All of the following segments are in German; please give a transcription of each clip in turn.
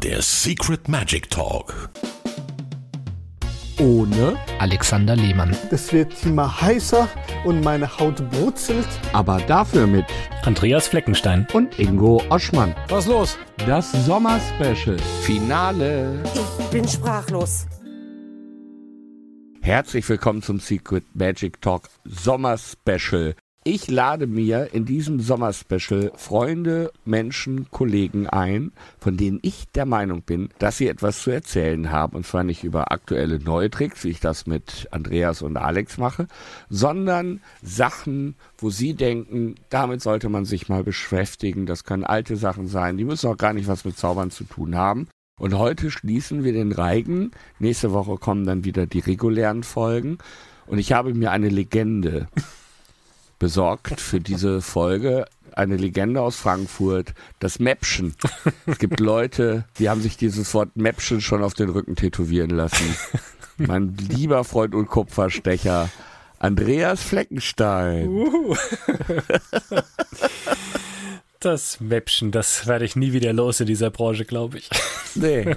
Der Secret Magic Talk. Ohne Alexander Lehmann. Es wird immer heißer und meine Haut brutzelt. Aber dafür mit Andreas Fleckenstein. und Ingo Oschmann. Was los? Das Sommerspecial. Finale. Ich bin sprachlos. Herzlich willkommen zum Secret Magic Talk Sommerspecial. Ich lade mir in diesem Sommerspecial Freunde, Menschen, Kollegen ein, von denen ich der Meinung bin, dass sie etwas zu erzählen haben. Und zwar nicht über aktuelle neue Tricks, wie ich das mit Andreas und Alex mache, sondern Sachen, wo sie denken, damit sollte man sich mal beschäftigen. Das können alte Sachen sein, die müssen auch gar nicht was mit Zaubern zu tun haben. Und heute schließen wir den Reigen. Nächste Woche kommen dann wieder die regulären Folgen. Und ich habe mir eine Legende besorgt für diese Folge. Eine Legende aus Frankfurt, das Mäppchen. Es gibt Leute, die haben sich dieses Wort Mäppchen schon auf den Rücken tätowieren lassen. Mein lieber Freund und Kupferstecher, Andreas Fleckenstein. Das Mäppchen, das werde ich nie wieder los in dieser Branche, glaube ich. Nee.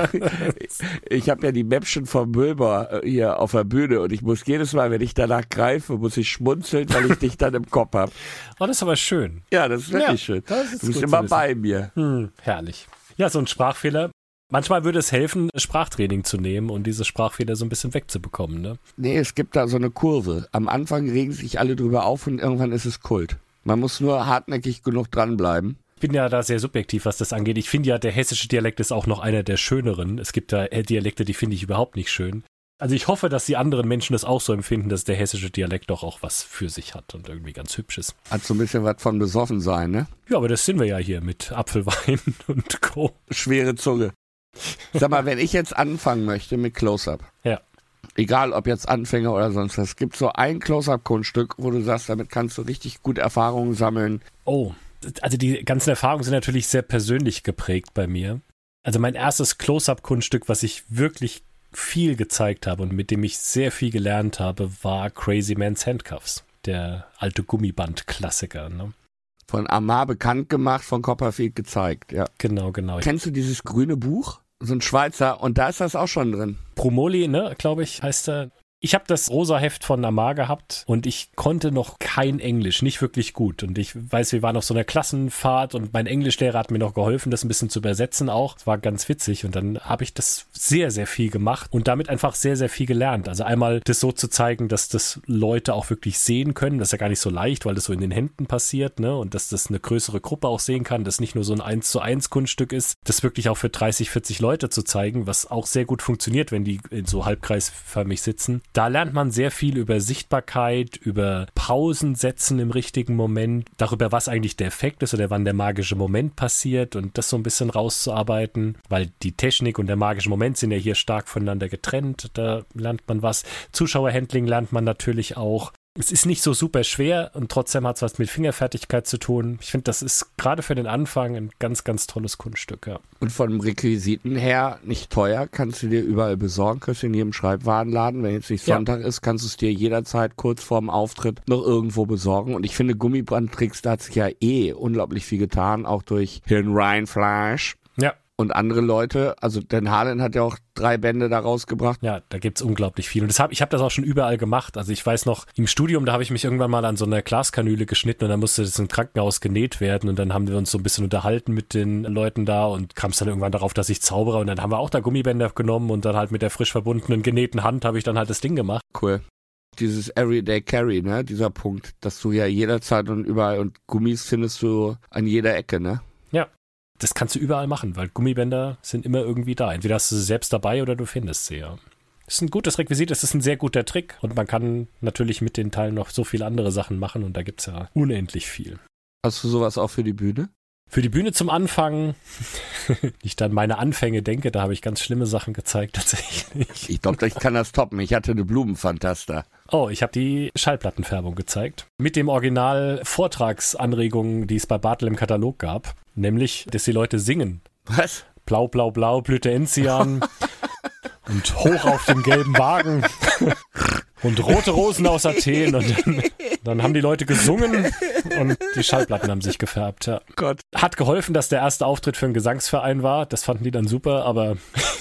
Ich habe ja die Mäppchen vom Böber hier auf der Bühne und ich muss jedes Mal, wenn ich danach greife, muss ich schmunzeln, weil ich dich dann im Kopf habe. Oh, das ist aber schön. Ja, das ist wirklich schön. Das ist Du bist gut immer zu wissen. bei mir. Herrlich. Ja, so ein Sprachfehler. Manchmal würde es helfen, Sprachtraining zu nehmen und diese Sprachfehler so ein bisschen wegzubekommen, ne? Nee, es gibt da so eine Kurve. Am Anfang regen sich alle drüber auf und irgendwann ist es Kult. Man muss nur hartnäckig genug dranbleiben. Ich bin ja da sehr subjektiv, was das angeht. Ich finde ja, der hessische Dialekt ist auch noch einer der schöneren. Es gibt da Dialekte, die finde ich überhaupt nicht schön. Also ich hoffe, dass die anderen Menschen das auch so empfinden, dass der hessische Dialekt doch auch was für sich hat und irgendwie ganz hübsch ist. Hat so ein bisschen was von besoffen sein, ne? Ja, aber das sind wir ja hier mit Apfelwein und Co. Schwere Zunge. Sag mal, wenn ich jetzt anfangen möchte mit Close-Up. Ja. Egal, ob jetzt Anfänger oder sonst was. Es gibt so ein Close-Up-Kunststück, wo du sagst, damit kannst du richtig gut Erfahrungen sammeln. Oh, also die ganzen Erfahrungen sind natürlich sehr persönlich geprägt bei mir. Also mein erstes Close-Up-Kunststück, was ich wirklich viel gezeigt habe und mit dem ich sehr viel gelernt habe, war Crazy Man's Handcuffs, der alte Gummiband-Klassiker, ne? Von Amar bekannt gemacht, von Copperfield gezeigt, ja. Genau. Kennst du dieses grüne Buch? So ein Schweizer, und da ist das auch schon drin. Promoli, ne, glaube ich, heißt er. Ich habe das rosa Heft von Amar gehabt und ich konnte noch kein Englisch, nicht wirklich gut. Und ich weiß, wir waren auf so einer Klassenfahrt und mein Englischlehrer hat mir noch geholfen, das ein bisschen zu übersetzen auch. Es war ganz witzig und dann habe ich das sehr, sehr viel gemacht und damit einfach sehr, sehr viel gelernt. Also einmal das so zu zeigen, dass das Leute auch wirklich sehen können. Das ist ja gar nicht so leicht, weil das so in den Händen passiert, ne? Und dass das eine größere Gruppe auch sehen kann, dass nicht nur so ein 1:1 Kunststück ist, das wirklich auch für 30, 40 Leute zu zeigen, was auch sehr gut funktioniert, wenn die in so halbkreisförmig sitzen. Da lernt man sehr viel über Sichtbarkeit, über Pausen setzen im richtigen Moment, darüber, was eigentlich der Effekt ist oder wann der magische Moment passiert und das so ein bisschen rauszuarbeiten, weil die Technik und der magische Moment sind ja hier stark voneinander getrennt, da lernt man was. Zuschauerhandling lernt man natürlich auch. Es ist nicht so super schwer und trotzdem hat es was mit Fingerfertigkeit zu tun. Ich finde, das ist gerade für den Anfang ein ganz, ganz tolles Kunststück, ja. Und von Requisiten her nicht teuer, kannst du dir überall besorgen, kriegst du in jedem Schreibwarenladen. Wenn jetzt nicht Sonntag ist, kannst du es dir jederzeit kurz vorm Auftritt noch irgendwo besorgen. Und ich finde, Gummibandtricks, da hat sich ja unglaublich viel getan, auch durch Hirn Ryan Flash. Ja. Und andere Leute, also Dan Harlan hat ja auch 3 Bände da rausgebracht. Ja, da gibt's unglaublich viel. Und ich habe das auch schon überall gemacht. Also ich weiß noch, im Studium, da habe ich mich irgendwann mal an so einer Glaskanüle geschnitten und dann musste das im Krankenhaus genäht werden. Und dann haben wir uns so ein bisschen unterhalten mit den Leuten da und kam es dann irgendwann darauf, dass ich zaubere. Und dann haben wir auch da Gummibänder genommen und dann halt mit der frisch verbundenen genähten Hand habe ich dann halt das Ding gemacht. Cool. Dieses Everyday Carry, ne, dieser Punkt, dass du ja jederzeit und überall und Gummis findest du an jeder Ecke, ne? Ja. Das kannst du überall machen, weil Gummibänder sind immer irgendwie da. Entweder hast du sie selbst dabei oder du findest sie, ja. Das ist ein gutes Requisit, das ist ein sehr guter Trick und man kann natürlich mit den Teilen noch so viele andere Sachen machen und da gibt's ja unendlich viel. Hast du sowas auch für die Bühne? Für die Bühne zum Anfang, ich an meine Anfänge denke, da habe ich ganz schlimme Sachen gezeigt tatsächlich. Ich glaube, ich kann das toppen. Ich hatte eine Blumenfantasta. Oh, ich habe die Schallplattenfärbung gezeigt. Mit dem Original Vortragsanregungen, die es bei Bartel im Katalog gab. Nämlich, dass die Leute singen. Was? Blau, blau, blau, Blüte Enzian und hoch auf dem gelben Wagen. Und rote Rosen aus Athen und dann haben die Leute gesungen und die Schallplatten haben sich gefärbt, ja. Gott. Hat geholfen, dass der erste Auftritt für einen Gesangsverein war, das fanden die dann super, aber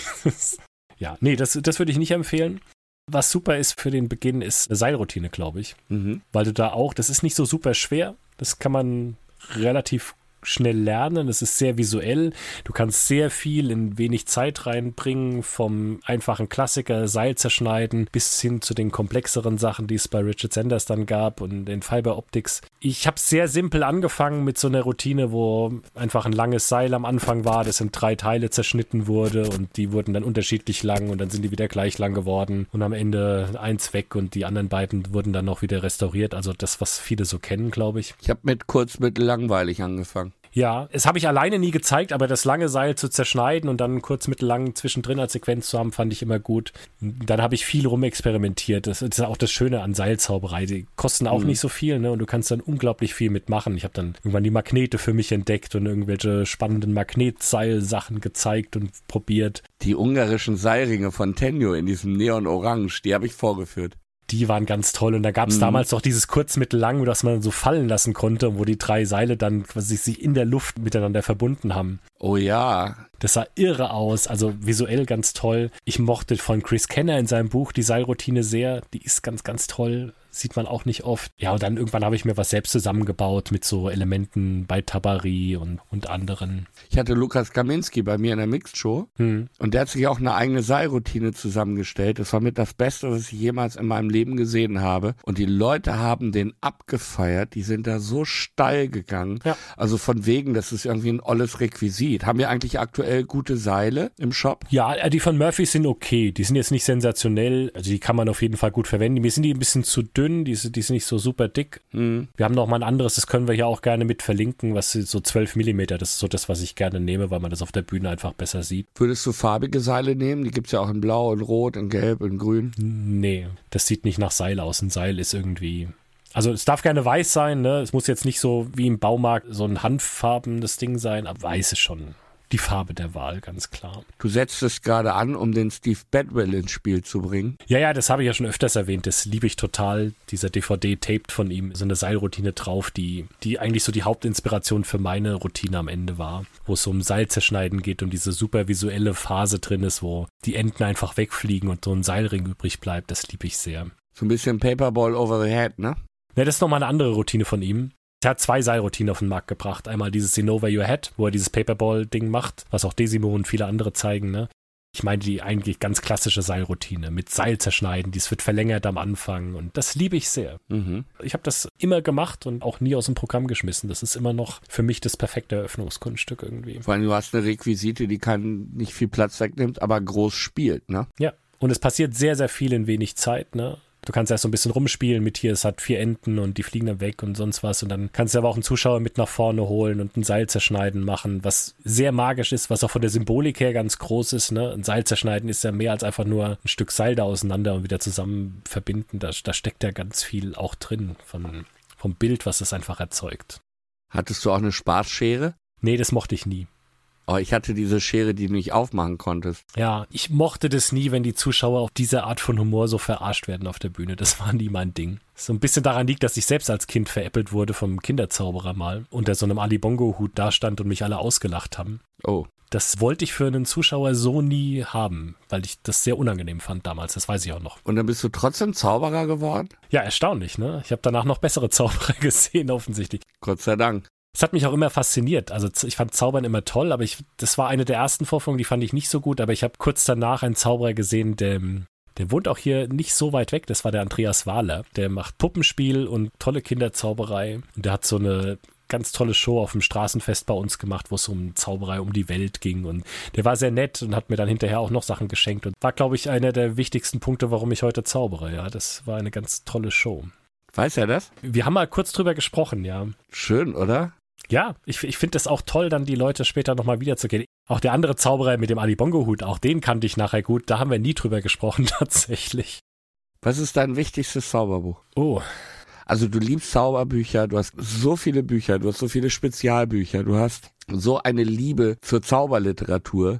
ja, nee, das würde ich nicht empfehlen. Was super ist für den Beginn, ist eine Seilroutine, glaube ich. Weil du da auch, das ist nicht so super schwer, das kann man relativ schnell lernen, es ist sehr visuell, du kannst sehr viel in wenig Zeit reinbringen, vom einfachen Klassiker Seil zerschneiden bis hin zu den komplexeren Sachen, die es bei Richard Sanders dann gab und den Fiber Optics. Ich habe sehr simpel angefangen mit so einer Routine, wo einfach ein langes Seil am Anfang war, das in 3 Teile zerschnitten wurde und die wurden dann unterschiedlich lang und dann sind die wieder gleich lang geworden und am Ende eins weg und die anderen beiden wurden dann noch wieder restauriert, also das, was viele so kennen, glaube ich. Ich habe mit kurz, mittel, langweilig angefangen. Ja, es habe ich alleine nie gezeigt, aber das lange Seil zu zerschneiden und dann kurz mittellang zwischendrin als Sequenz zu haben, fand ich immer gut. Dann habe ich viel rumexperimentiert. Das ist auch das Schöne an Seilzauberei. Die kosten auch nicht so viel, ne? Und du kannst dann unglaublich viel mitmachen. Ich habe dann irgendwann die Magnete für mich entdeckt und irgendwelche spannenden Magnetseilsachen gezeigt und probiert. Die ungarischen Seilringe von Tenjo in diesem Neon-Orange, die habe ich vorgeführt. Die waren ganz toll und da gab es damals doch dieses kurz mittellang, das man so fallen lassen konnte, wo die 3 Seile dann quasi sich in der Luft miteinander verbunden haben. Oh ja. Das sah irre aus, also visuell ganz toll. Ich mochte von Chris Kenner in seinem Buch die Seilroutine sehr, die ist ganz, ganz toll. Sieht man auch nicht oft. Ja, und dann irgendwann habe ich mir was selbst zusammengebaut mit so Elementen bei Tabari und anderen. Ich hatte Lukas Kaminski bei mir in der Mixed-Show und der hat sich auch eine eigene Seilroutine zusammengestellt. Das war mit das Beste, was ich jemals in meinem Leben gesehen habe. Und die Leute haben den abgefeiert. Die sind da so steil gegangen. Ja. Also von wegen, das ist irgendwie ein olles Requisit. Haben wir eigentlich aktuell gute Seile im Shop? Ja, die von Murphy sind okay. Die sind jetzt nicht sensationell. Also die kann man auf jeden Fall gut verwenden. Mir sind die ein bisschen zu dünn. Die sind nicht so super dick. Wir haben noch mal ein anderes, das können wir hier auch gerne mit verlinken, was so 12 mm, das ist so das, was ich gerne nehme, weil man das auf der Bühne einfach besser sieht. Würdest du farbige Seile nehmen? Die gibt es ja auch in blau, in rot, in gelb, in grün. Nee, das sieht nicht nach Seil aus. Ein Seil ist irgendwie... Also es darf gerne weiß sein, ne? Es muss jetzt nicht so wie im Baumarkt so ein hanffarbenes Ding sein, aber weiß ist schon die Farbe der Wahl, ganz klar. Du setzt es gerade an, um den Steve Bedwell ins Spiel zu bringen. Ja, das habe ich ja schon öfters erwähnt. Das liebe ich total. Dieser DVD-taped von ihm, so eine Seilroutine drauf, die eigentlich so die Hauptinspiration für meine Routine am Ende war, wo es so um Seil zerschneiden geht und diese super visuelle Phase drin ist, wo die Enden einfach wegfliegen und so ein Seilring übrig bleibt. Das liebe ich sehr. So ein bisschen Paperball over the head, ne? Ja, das ist nochmal eine andere Routine von ihm. Er hat 2 Seilroutinen auf den Markt gebracht. Einmal dieses In Over Your Head, wo er dieses Paperball-Ding macht, was auch Desimo und viele andere zeigen, ne? Ich meine die eigentlich ganz klassische Seilroutine mit Seil zerschneiden, dies wird verlängert am Anfang und das liebe ich sehr. Ich habe das immer gemacht und auch nie aus dem Programm geschmissen. Das ist immer noch für mich das perfekte Eröffnungskunststück irgendwie. Vor allem, du hast eine Requisite, die nicht viel Platz wegnimmt, aber groß spielt, ne? Ja, und es passiert sehr, sehr viel in wenig Zeit, ne? Du kannst erst so ein bisschen rumspielen mit hier, es hat 4 Enden und die fliegen dann weg und sonst was und dann kannst du aber auch einen Zuschauer mit nach vorne holen und ein Seil zerschneiden machen, was sehr magisch ist, was auch von der Symbolik her ganz groß ist, ne? Ein Seil zerschneiden ist ja mehr als einfach nur ein Stück Seil da auseinander und wieder zusammen verbinden, da steckt ja ganz viel auch drin vom Bild, was es einfach erzeugt. Hattest du auch eine Spaßschere? Nee, das mochte ich nie. Oh, ich hatte diese Schere, die du nicht aufmachen konntest. Ja, ich mochte das nie, wenn die Zuschauer auf diese Art von Humor so verarscht werden auf der Bühne. Das war nie mein Ding. So ein bisschen daran liegt, dass ich selbst als Kind veräppelt wurde vom Kinderzauberer mal, unter so einem Ali Bongo-Hut dastand und mich alle ausgelacht haben. Oh. Das wollte ich für einen Zuschauer so nie haben, weil ich das sehr unangenehm fand damals, das weiß ich auch noch. Und dann bist du trotzdem Zauberer geworden? Ja, erstaunlich, ne? Ich habe danach noch bessere Zauberer gesehen, offensichtlich. Gott sei Dank. Es hat mich auch immer fasziniert. Also ich fand Zaubern immer toll, aber das war eine der ersten Vorführungen, die fand ich nicht so gut. Aber ich habe kurz danach einen Zauberer gesehen, der wohnt auch hier nicht so weit weg. Das war der Andreas Wahler. Der macht Puppenspiel und tolle Kinderzauberei. Und der hat so eine ganz tolle Show auf dem Straßenfest bei uns gemacht, wo es um Zauberei um die Welt ging. Und der war sehr nett und hat mir dann hinterher auch noch Sachen geschenkt. Und war, glaube ich, einer der wichtigsten Punkte, warum ich heute zaubere. Ja, das war eine ganz tolle Show. Weiß er das? Wir haben mal kurz drüber gesprochen, ja. Schön, oder? Ja, ich finde das auch toll, dann die Leute später nochmal wiederzugehen. Auch der andere Zauberer mit dem Ali Bongo-Hut, auch den kannte ich nachher gut. Da haben wir nie drüber gesprochen, tatsächlich. Was ist dein wichtigstes Zauberbuch? Oh. Also du liebst Zauberbücher, du hast so viele Bücher, du hast so viele Spezialbücher, du hast so eine Liebe zur Zauberliteratur.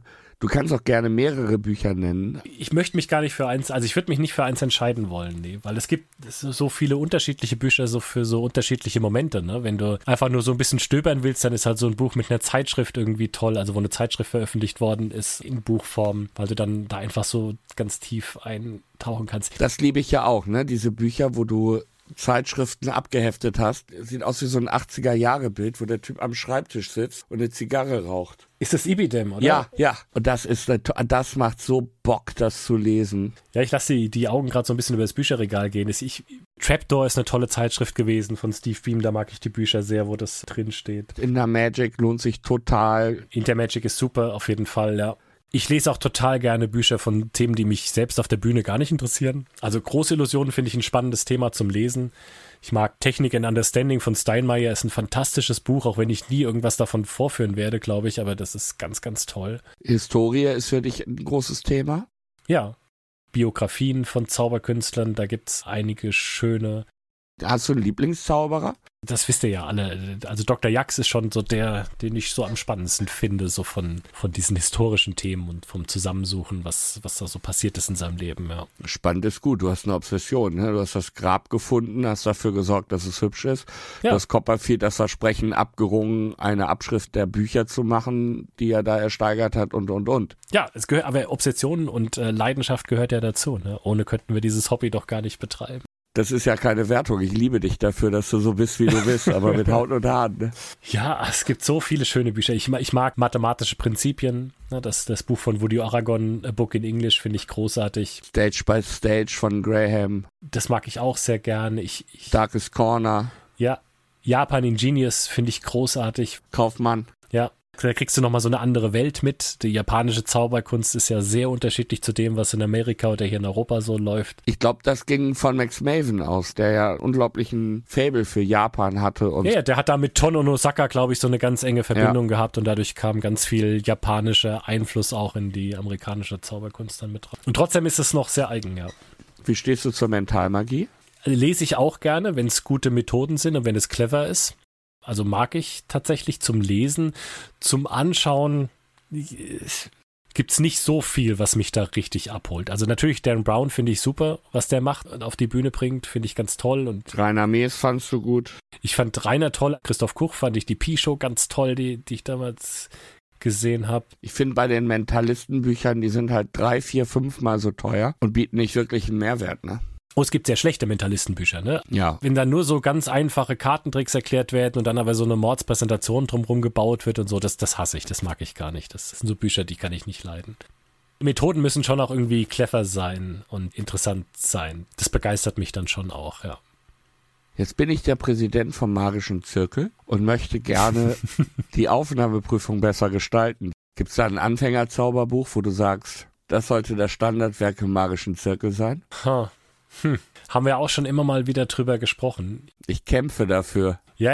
Du kannst auch gerne mehrere Bücher nennen. Ich möchte mich gar nicht für eins, also ich würde mich nicht für eins entscheiden wollen, nee, weil es gibt so viele unterschiedliche Bücher so für so unterschiedliche Momente, ne? Wenn du einfach nur so ein bisschen stöbern willst, dann ist halt so ein Buch mit einer Zeitschrift irgendwie toll, also wo eine Zeitschrift veröffentlicht worden ist in Buchform, weil du dann da einfach so ganz tief eintauchen kannst. Das liebe ich ja auch, ne? Diese Bücher, wo du Zeitschriften abgeheftet hast. Sieht aus wie so ein 80er-Jahre-Bild, wo der Typ am Schreibtisch sitzt und eine Zigarre raucht. Ist das Ibidem, oder? Ja, ja. Und das macht so Bock, das zu lesen. Ja, ich lasse die Augen gerade so ein bisschen über das Bücherregal gehen. Trapdoor ist eine tolle Zeitschrift gewesen von Steve Beam, da mag ich die Bücher sehr, wo das drin steht. Intermagic lohnt sich total. Intermagic ist super, auf jeden Fall, ja. Ich lese auch total gerne Bücher von Themen, die mich selbst auf der Bühne gar nicht interessieren. Also Großillusionen finde ich ein spannendes Thema zum Lesen. Ich mag Technik and Understanding von Steinmeier, ist ein fantastisches Buch, auch wenn ich nie irgendwas davon vorführen werde, glaube ich, aber das ist ganz, ganz toll. Historie ist für dich ein großes Thema? Ja, Biografien von Zauberkünstlern, da gibt es einige schöne. Hast du einen Lieblingszauberer? Das wisst ihr ja alle. Also Dr. Jax ist schon so der, den ich so am spannendsten finde, so von diesen historischen Themen und vom Zusammensuchen, was da so passiert ist in seinem Leben. Ja. Spannend ist gut, du hast eine Obsession. Ne? Du hast das Grab gefunden, hast dafür gesorgt, dass es hübsch ist. Ja. Du hast Copperfield das Versprechen abgerungen, eine Abschrift der Bücher zu machen, die er da ersteigert hat und. Ja, es gehört, aber Obsession und Leidenschaft gehört ja dazu. Ne? Ohne könnten wir dieses Hobby doch gar nicht betreiben. Das ist ja keine Wertung. Ich liebe dich dafür, dass du so bist, wie du bist, aber mit Haut und Haaren. Ne? Ja, es gibt so viele schöne Bücher. Ich mag mathematische Prinzipien. Ne? Das Buch von Woody Aragon, A Book in English, finde ich großartig. Stage by Stage von Graham. Das mag ich auch sehr gerne. Darkest Corner. Ja, Japan Ingenious finde ich großartig. Kaufmann. Ja. Da kriegst du nochmal so eine andere Welt mit. Die japanische Zauberkunst ist ja sehr unterschiedlich zu dem, was in Amerika oder hier in Europa so läuft. Ich glaube, das ging von Max Maven aus, der ja unglaublichen Faible für Japan hatte. Und ja, der hat da mit Ton Onosaka, glaube ich, so eine ganz enge Verbindung gehabt und dadurch kam ganz viel japanischer Einfluss auch in die amerikanische Zauberkunst dann mit drauf. Und trotzdem ist es noch sehr eigen, ja. Wie stehst du zur Mentalmagie? Lese ich auch gerne, wenn es gute Methoden sind und wenn es clever ist. Also mag ich tatsächlich zum Lesen. Zum Anschauen gibt es nicht so viel, was mich da richtig abholt. Also natürlich Dan Brown finde ich super, was der macht und auf die Bühne bringt, finde ich ganz toll. Und Rainer Mees fandst du gut? Ich fand Rainer toll. Christoph Kuch fand ich die Pi-Show ganz toll, die ich damals gesehen habe. Ich finde bei den Mentalistenbüchern, die sind halt 3, 4, 5 Mal so teuer und bieten nicht wirklich einen Mehrwert, ne? Oh, es gibt sehr schlechte Mentalistenbücher, ne? Ja. Wenn dann nur so ganz einfache Kartentricks erklärt werden und dann aber so eine Mordspräsentation drumherum gebaut wird und so, das hasse ich, das mag ich gar nicht. Das sind so Bücher, die kann ich nicht leiden. Methoden müssen schon auch irgendwie clever sein und interessant sein. Das begeistert mich dann schon auch, ja. Jetzt bin ich der Präsident vom Magischen Zirkel und möchte gerne die Aufnahmeprüfung besser gestalten. Gibt es da ein Anfängerzauberbuch, wo du sagst, das sollte das Standardwerk im Magischen Zirkel sein? Haben wir auch schon immer mal wieder drüber gesprochen. Ich kämpfe dafür. Ja,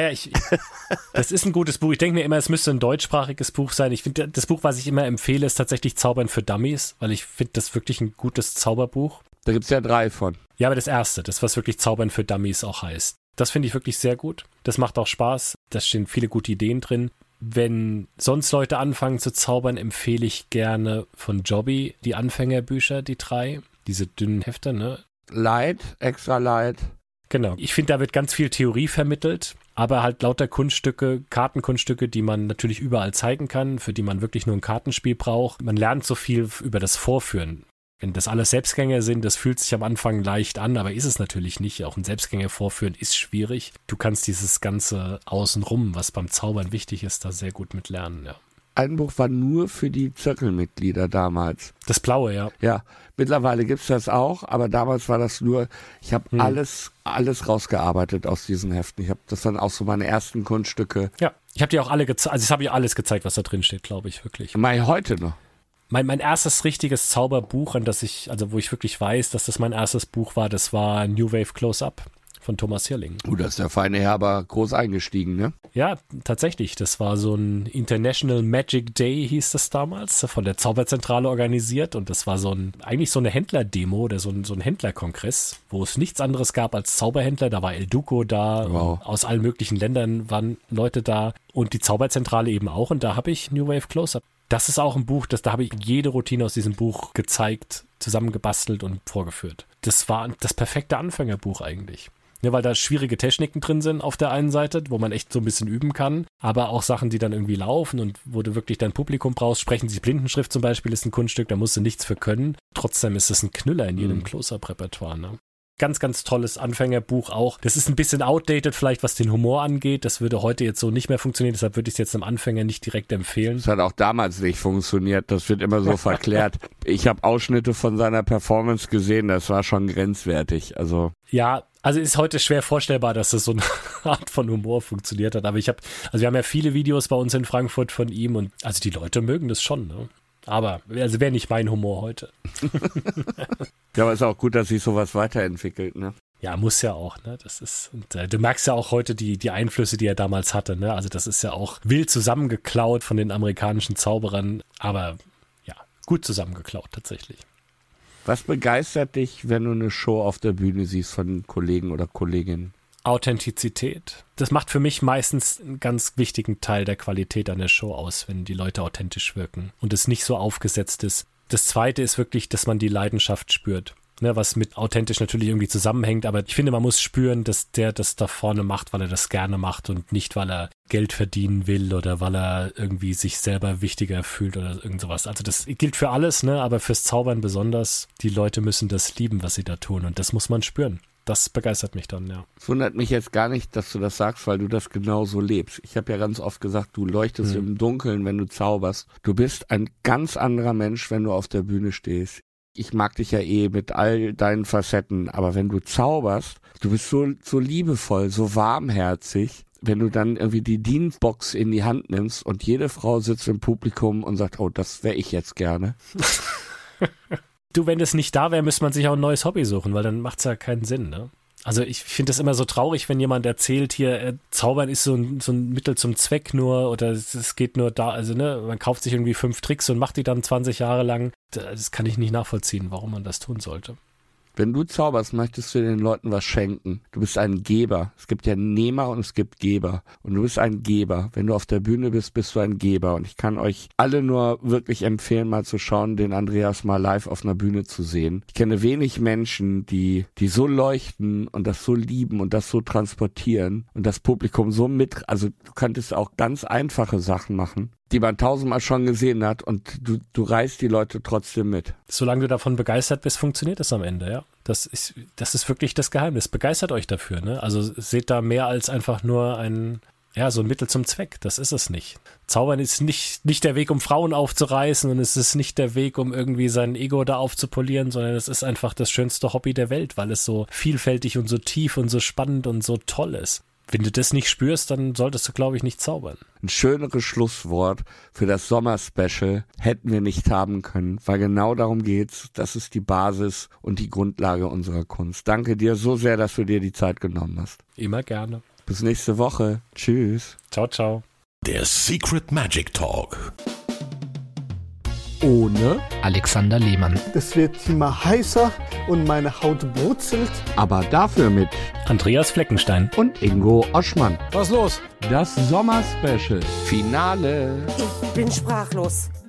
das ist ein gutes Buch. Ich denke mir immer, es müsste ein deutschsprachiges Buch sein. Ich finde, das Buch, was ich immer empfehle, ist tatsächlich Zaubern für Dummies, weil ich finde das wirklich ein gutes Zauberbuch. Da gibt es ja 3 von. Ja, aber das erste, das was wirklich Zaubern für Dummies auch heißt. Das finde ich wirklich sehr gut. Das macht auch Spaß. Da stehen viele gute Ideen drin. Wenn sonst Leute anfangen zu zaubern, empfehle ich gerne von Jobby die Anfängerbücher, die 3. Diese dünnen Hefte, ne? Light, extra light. Genau. Ich finde, da wird ganz viel Theorie vermittelt, aber halt lauter Kunststücke, Kartenkunststücke, die man natürlich überall zeigen kann, für die man wirklich nur ein Kartenspiel braucht. Man lernt so viel über das Vorführen. Wenn das alles Selbstgänger sind, das fühlt sich am Anfang leicht an, aber ist es natürlich nicht. Auch ein Selbstgänger vorführen ist schwierig. Du kannst dieses ganze Außenrum, was beim Zaubern wichtig ist, da sehr gut mit lernen, ja. Ein Buch war nur für die Zirkelmitglieder damals. Das Blaue, ja. Ja, mittlerweile gibt es das auch, aber damals war das nur, ich habe alles rausgearbeitet aus diesen Heften. Ich habe das dann auch so meine ersten Kunststücke. Ja, ich habe dir auch alle gezeigt, also ich habe dir alles gezeigt, was da drin steht, glaube ich, wirklich. Mal heute noch. Mein erstes richtiges Zauberbuch, wo ich wirklich weiß, dass das mein erstes Buch war, das war New Wave Close-Up von Thomas Hirling. Da ist der feine Herr aber groß eingestiegen, ne? Ja, tatsächlich. Das war so ein International Magic Day, hieß das damals, von der Zauberzentrale organisiert. Und das war eigentlich so eine Händlerdemo oder so ein Händlerkongress, wo es nichts anderes gab als Zauberhändler. Da war El Duco da, wow. Aus allen möglichen Ländern waren Leute da und die Zauberzentrale eben auch. Und da habe ich New Wave Close-Up Das ist auch ein Buch, da habe ich jede Routine aus diesem Buch gezeigt, zusammengebastelt und vorgeführt. Das war das perfekte Anfängerbuch eigentlich. Ja, weil da schwierige Techniken drin sind auf der einen Seite, wo man echt so ein bisschen üben kann, aber auch Sachen, die dann irgendwie laufen und wo du wirklich dein Publikum brauchst. Sprechen Sie Blindenschrift zum Beispiel ist ein Kunststück, da musst du nichts für können. Trotzdem ist es ein Knüller in jedem Close-Up-Repertoire, ne? Ganz, ganz tolles Anfängerbuch auch. Das ist ein bisschen outdated vielleicht, was den Humor angeht. Das würde heute jetzt so nicht mehr funktionieren, deshalb würde ich es jetzt einem Anfänger nicht direkt empfehlen. Das hat auch damals nicht funktioniert, das wird immer so verklärt. Ich habe Ausschnitte von seiner Performance gesehen, das war schon grenzwertig. Also ist heute schwer vorstellbar, dass das so eine Art von Humor funktioniert hat. Aber wir haben ja viele Videos bei uns in Frankfurt von ihm und also die Leute mögen das schon, ne? Aber wäre nicht mein Humor heute. Ja, aber ist auch gut, dass sich sowas weiterentwickelt, ne? Ja, muss ja auch, ne? Das ist, und du merkst ja auch heute die Einflüsse, die er damals hatte, ne? Also das ist ja auch wild zusammengeklaut von den amerikanischen Zauberern, aber ja, gut zusammengeklaut tatsächlich. Was begeistert dich, wenn du eine Show auf der Bühne siehst von Kollegen oder Kolleginnen? Authentizität. Das macht für mich meistens einen ganz wichtigen Teil der Qualität an der Show aus, wenn die Leute authentisch wirken und es nicht so aufgesetzt ist. Das Zweite ist wirklich, dass man die Leidenschaft spürt. Ne, was mit authentisch natürlich irgendwie zusammenhängt, aber ich finde, man muss spüren, dass der das da vorne macht, weil er das gerne macht und nicht, weil er Geld verdienen will oder weil er irgendwie sich selber wichtiger fühlt oder irgend sowas. Also das gilt für alles, ne, aber fürs Zaubern besonders. Die Leute müssen das lieben, was sie da tun und das muss man spüren. Das begeistert mich dann, ja. Es wundert mich jetzt gar nicht, dass du das sagst, weil du das genauso lebst. Ich habe ja ganz oft gesagt, du leuchtest im Dunkeln, wenn du zauberst. Du bist ein ganz anderer Mensch, wenn du auf der Bühne stehst. Ich mag dich ja mit all deinen Facetten, aber wenn du zauberst, du bist so liebevoll, so warmherzig. Wenn du dann irgendwie die Dienstbox in die Hand nimmst und jede Frau sitzt im Publikum und sagt, oh, das wäre ich jetzt gerne. Du, wenn das nicht da wäre, müsste man sich auch ein neues Hobby suchen, weil dann macht es ja keinen Sinn, ne? Also ich finde das immer so traurig, wenn jemand erzählt, hier, Zaubern ist so ein Mittel zum Zweck nur oder es geht nur da, also ne, man kauft sich irgendwie 5 Tricks und macht die dann 20 Jahre lang. Das kann ich nicht nachvollziehen, warum man das tun sollte. Wenn du zauberst, möchtest du den Leuten was schenken. Du bist ein Geber. Es gibt ja Nehmer und es gibt Geber. Und du bist ein Geber. Wenn du auf der Bühne bist, bist du ein Geber. Und ich kann euch alle nur wirklich empfehlen, mal zu schauen, den Andreas mal live auf einer Bühne zu sehen. Ich kenne wenig Menschen, die so leuchten und das so lieben und das so transportieren und das Publikum so also du könntest auch ganz einfache Sachen machen, die man 1000-mal schon gesehen hat und du reißt die Leute trotzdem mit. Solange du davon begeistert bist, funktioniert das am Ende, ja. Das ist wirklich das Geheimnis. Begeistert euch dafür, ne? Also seht da mehr als einfach nur so ein Mittel zum Zweck. Das ist es nicht. Zaubern ist nicht der Weg, um Frauen aufzureißen und es ist nicht der Weg, um irgendwie sein Ego da aufzupolieren, sondern es ist einfach das schönste Hobby der Welt, weil es so vielfältig und so tief und so spannend und so toll ist. Wenn du das nicht spürst, dann solltest du, glaube ich, nicht zaubern. Ein schöneres Schlusswort für das Sommerspecial hätten wir nicht haben können, weil genau darum geht's. Das ist die Basis und die Grundlage unserer Kunst. Danke dir so sehr, dass du dir die Zeit genommen hast. Immer gerne. Bis nächste Woche. Tschüss. Ciao, ciao. Der Secret Magic Talk. Ohne Alexander Lehmann. Es wird immer heißer und meine Haut brutzelt. Aber dafür mit Andreas Fleckenstein und Ingo Oschmann. Was los? Das Sommerspecial. Finale. Ich bin sprachlos.